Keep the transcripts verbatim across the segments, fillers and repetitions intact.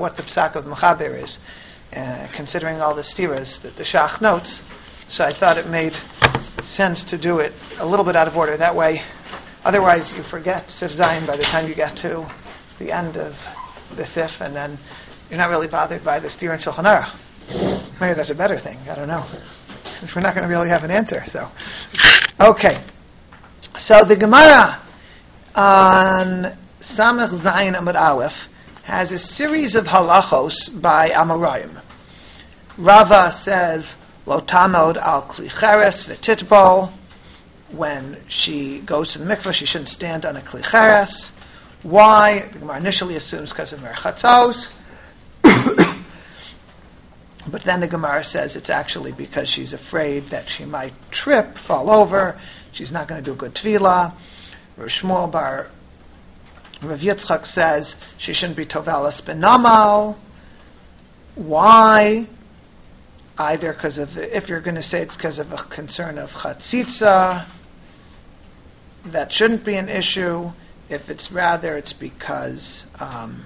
what the psak of Mechaber is, uh, considering all the stiras that the Shach notes. So I thought it made sense to do it a little bit out of order. That way, otherwise you forget Sif Zayin by the time you get to the end of the Sif, and then you're not really bothered by the stira in Shulchan Aruch. Maybe that's a better thing. I don't know. Because we're not going to really have an answer. So, okay. So the Gemara on Samech Zayin Amud Aleph has a series of halachos by Amoraim. Rava says, Lo tamod al kli cheres v'titbol. When she goes to the mikveh, she shouldn't stand on a kli cheres. Why? The Gemara initially assumes because of merchatzos. But then the Gemara says it's actually because she's afraid that she might trip, fall over. She's not going to do a good tefillah. Rav Shmuel bar Rav Yitzchak says she shouldn't be tovelas benamal. Why? Either because of, if you're going to say it's because of a concern of chatzitza, that shouldn't be an issue. If it's rather, it's because um,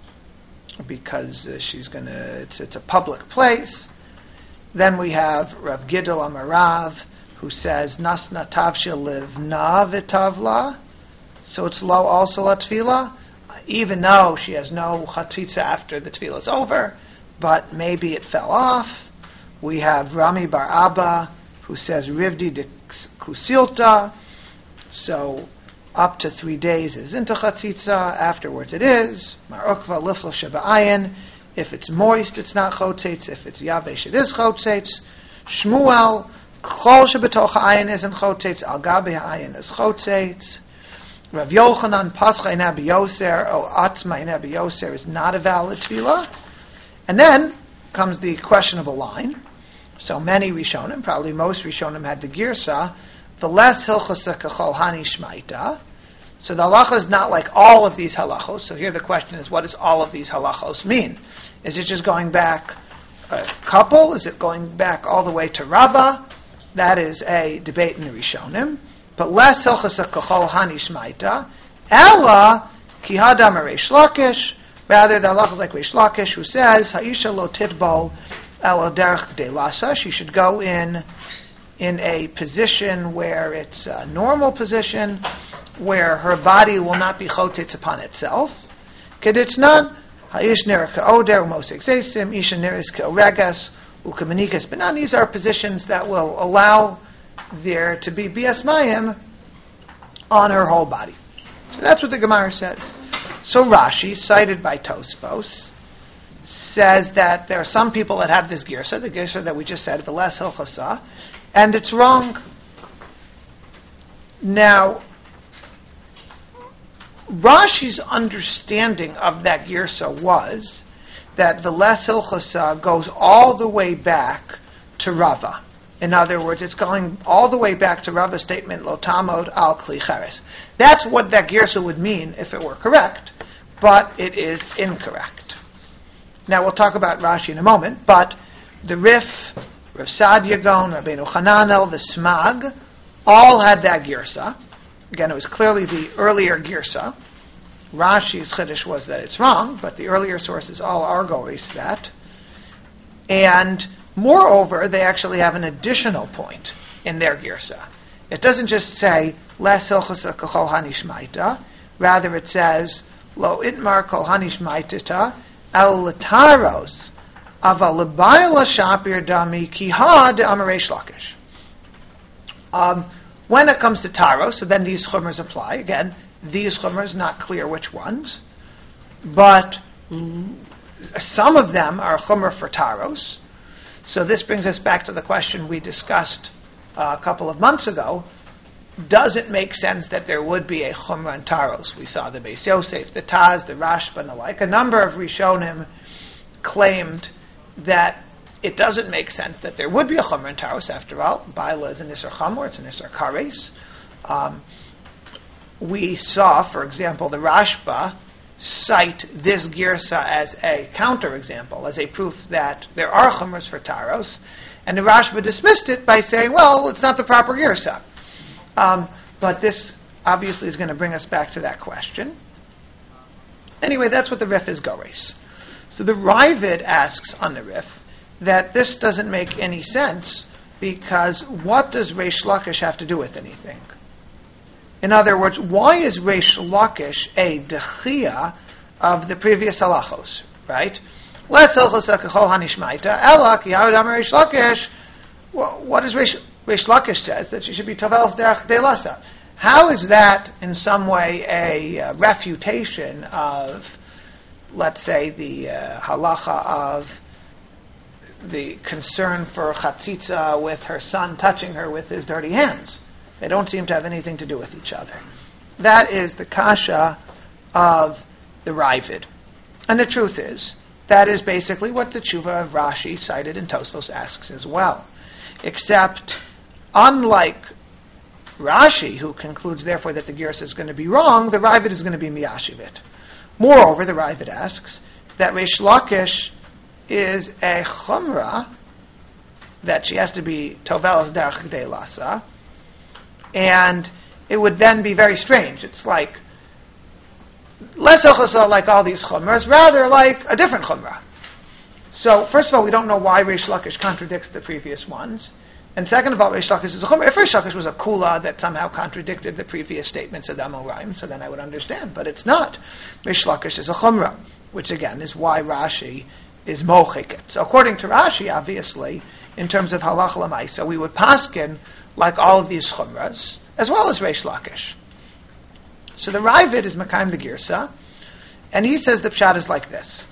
because uh, she's going to, it's it's a public place. Then we have Rav Gidel Amarav, who says Nasna Tavshil Livna V'Tavla, so it's low also la tefillah, even though she has no chatzitza after the tefillah is over, but maybe it fell off. We have Rami Bar Abba, who says Rivdi de Kusilta, so up to three days is into chatzitza, afterwards it is. Mar Ukva Liflo Sheba'ayin, if it's moist it's not chotzetz, if it's yavesh it is chotzetz. Shmuel, Chol Shebetoch Ha'ayin isn't chotzetz, Al Gabi Ha'ayin is chotzetz. Rav Yochanan, Pascha in Abi Yoser, or Atzma in Abi Yoser is not a valid tefillah. And then comes the questionable line. So many Rishonim, probably most Rishonim, had the girsa, the less hilchasa kachol hani shmaita. So the halacha is not like all of these halachos. So here the question is, what does all of these halachos mean? Is it just going back a couple? Is it going back all the way to Rava? That is a debate in the Rishonim. But less hilchasa kachol hani shmaita. Ella ki hadam Reish Lakish. Rather, the halacha is like Reish Lakish, who says Haisha lo titbol el derech de lasa. She should go in in a position where it's a normal position, where her body will not be chotzetz upon itself. Keditnan haish ner ka'oder umosek zeisim isha neris ka'oregas ukamanikas. But now these are positions that will allow there to be bias mayim on her whole body. So that's what the Gemara says. So Rashi, cited by Tosfos, says that there are some people that have this girsa, the girsa that we just said, the less hilchasa, and it's wrong. Now, Rashi's understanding of that girsa was that the less hilchasa goes all the way back to Rava. In other words, it's going all the way back to Rava's statement, Lo tamod al kli cheres. That's what that girsa would mean if it were correct, but it is incorrect. Now we'll talk about Rashi in a moment, but the Rif, Rav Sadia Gaon, Rabbeinu Hananel, the Smag, all had that girsa. Again, it was clearly the earlier girsa. Rashi's chiddush was that it's wrong, but the earlier sources all argue that. And moreover, they actually have an additional point in their girsa. It doesn't just say les hilchasa kachol hanishmaita. Rather, it says lo itmar kol hanishmaitita el lataros aval lebayla shapir dami kiha de amareish lakish. Um, when it comes to taros, so then these chumras apply. Again, these chumras, not clear which ones, but some of them are chumra for taros. So this brings us back to the question we discussed uh, a couple of months ago. Does it make sense that there would be a chumra and taros? We saw the Beis Yosef, the Taz, the Rashba, and the like. A number of Rishonim claimed that it doesn't make sense that there would be a chumra and taros. After all, Baila is an Isser Chamor, it's an Isser Kares. Um, we saw, for example, the Rashba cite this girsa as a counterexample, as a proof that there are chumras for taros, and the Rashba dismissed it by saying, well, it's not the proper girsa. Um, but this obviously is going to bring us back to that question. Anyway, that's what the Rif is Gores. So So the Ravid asks on the Rif that this doesn't make any sense, because what does Reish Lakish have to do with anything? In other words, why is Reish Lakish a dechia of the previous halachos, right? Let's hanishmaita ela ki ha'odam Reish Lakish. What does Reish, Reish Lakish says? That she should be tovel derech deilasa. How is that in some way a uh, refutation of, let's say, the uh, halacha of the concern for chatzitza with her son touching her with his dirty hands? They don't seem to have anything to do with each other. That is the kasha of the Ravid. And the truth is, that is basically what the tshuva of Rashi cited in Tosfos asks as well. Except, unlike Rashi, who concludes therefore that the Girsa is going to be wrong, the Ravid is going to be miyashivit. Moreover, the Ravid asks that Reish Lakish is a chumrah, that she has to be tovel derech deilasa, and it would then be very strange. It's like less ochasa like all these chumras, rather like a different chumrah. So, first of all, we don't know why Reish Lakish contradicts the previous ones. And second of all, Reish Lakish is a chumrah. If Reish Lakish was a kula that somehow contradicted the previous statements of the Amoraim, so then I would understand. But it's not. Reish Lakish is a chumrah, which again is why Rashi is mochik. So according to Rashi, obviously, in terms of halacha l'maisa, we would paskin like all of these chumras, as well as Reish Lakish. So the Ravid is Mekayim the Girsa, and he says the pshat is like this.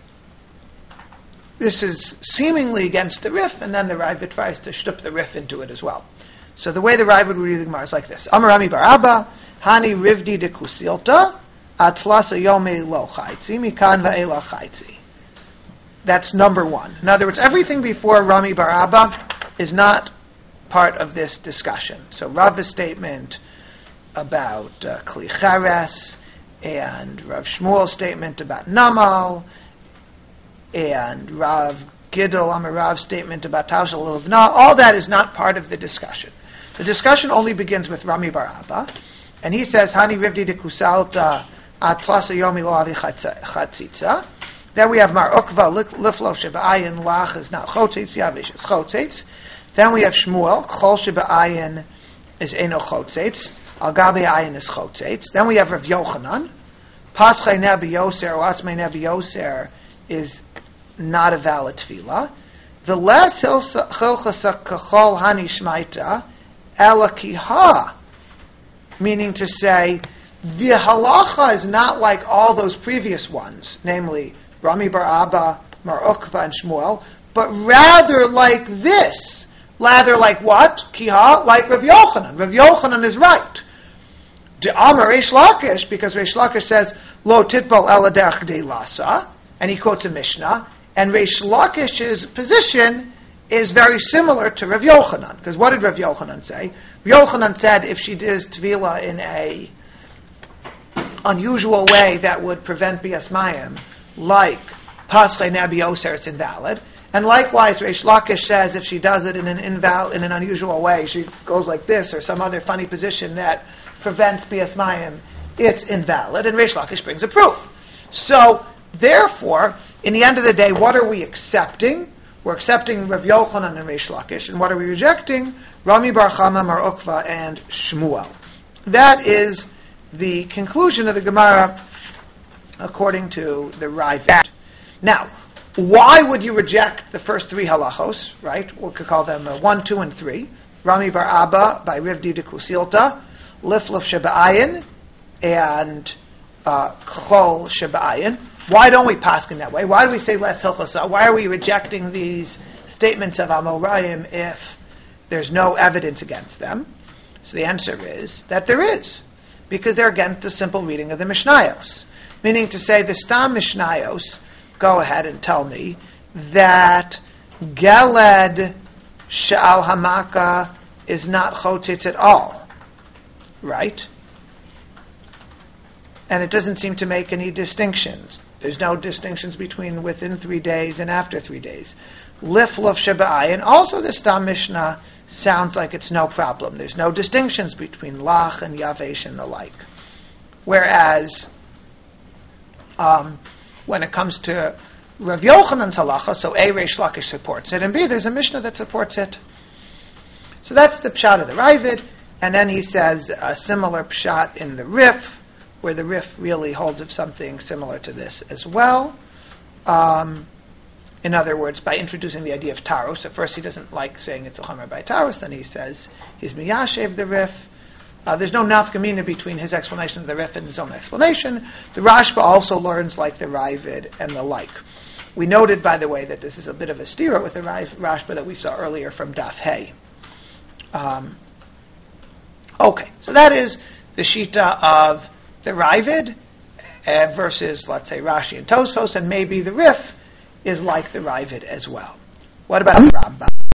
This is seemingly against the Rif, and then the Ravid tries to shtup the Rif into it as well. So the way the Ravid would read the Gemara is like this. Amar Rami bar Abba, Hani Rivdi de Kusilta, Atlasa Yome Lo Chaitzi, Mikan Va'ela Chaitzi. That's number one. In other words, everything before Rami bar Abba is not part of this discussion. So Rav's statement about uh, Kli Cheres, and Rav Shmuel's statement about Namal, and Rav Gidel Amarav's statement about Taushal Livna, all that is not part of the discussion. The discussion only begins with Rami bar Abba, and he says, Hani Rivdi de Kusalta Atlasa Yomi Lo Avi Chatzitza. Then we have Mar Ukva Liflo Sheba'ayin Lach is not Chotzitz, Yavish is Chotzitz. Then we have Shmuel, Chol Sheba'ayin is Eno Chotzitz, Al Gabi Ayin is Chotzitz. Then we have Rav Yochanan, Paschei Nebi Yoser, or Atzmei Nebi Yoser is not a valid tefillah. The less Chilchasa Kachol Hani Shmaita, Ela Kiha, meaning to say, the halacha is not like all those previous ones, namely Rami bar Abba, Mar Ukva, and Shmuel, but rather like this. Rather like what? Kiha, like Rav Yochanan. Rav Yochanan is right. De Amar Reish Lakish, because Reish Lakish says, Lo titbal ela derech deilasa, and he quotes a Mishnah, and Reish Lakish's position is very similar to Rav Yochanan. Because what did Rav Yochanan say? Rav Yochanan said if she does Tvila in a unusual way that would prevent Bias Mayim, like Paschei Nebi Yoser, it's invalid. And likewise, Reish Lakish says if she does it in an inval- in an unusual way, she goes like this, or some other funny position that prevents Bias Mayim, it's invalid. And Reish Lakish brings a proof. So, therefore, in the end of the day, what are we accepting? We're accepting Rav Yochanan and Reish Lakish. And what are we rejecting? Rami bar Chama, Mar Ukva, and Shmuel. That is the conclusion of the Gemara according to the Ravid. Now, why would you reject the first three halachos, right? We could call them uh, one, two, and three. Rami bar Abba by Rivdi de Kusilta, Lifluf Sheba'ayin, and uh, Chol Sheba'ayin. Why don't we paskin that way? Why do we say less hilchasa? Why are we rejecting these statements of Amoraim if there's no evidence against them? So the answer is that there is, because they're against the simple reading of the Mishnayos. Meaning to say, the Stam Mishnayos go ahead and tell me that Geled Sha'al Hamaka is not Chotzitz at all. Right? And it doesn't seem to make any distinctions. There's no distinctions between within three days and after three days. Lifluf Sheba'ayin, also the Stam Mishnah sounds like it's no problem. There's no distinctions between Lach and Yavesh and the like. Whereas, um, when it comes to Rav Yochanan's halacha, so A, Reish Lakish supports it, and B, there's a Mishnah that supports it. So that's the pshat of the Ravid, and then he says a similar pshat in the Rif, where the Rif really holds of something similar to this as well. Um, in other words, by introducing the idea of Taros. At first he doesn't like saying it's a Chomer by Taros, then he says he's Miyashev the Rif. Uh, there's no nafkamina between his explanation of the Rif and his own explanation. The Rashba also learns like the Ravid and the like. We noted, by the way, that this is a bit of a stira with the Rashba that we saw earlier from Daf Hey. Um, okay, so that is the Shita of the Ravid uh, versus, let's say, Rashi and Tosfos, and maybe the Rif is like the Ravid as well. What about the Rambam?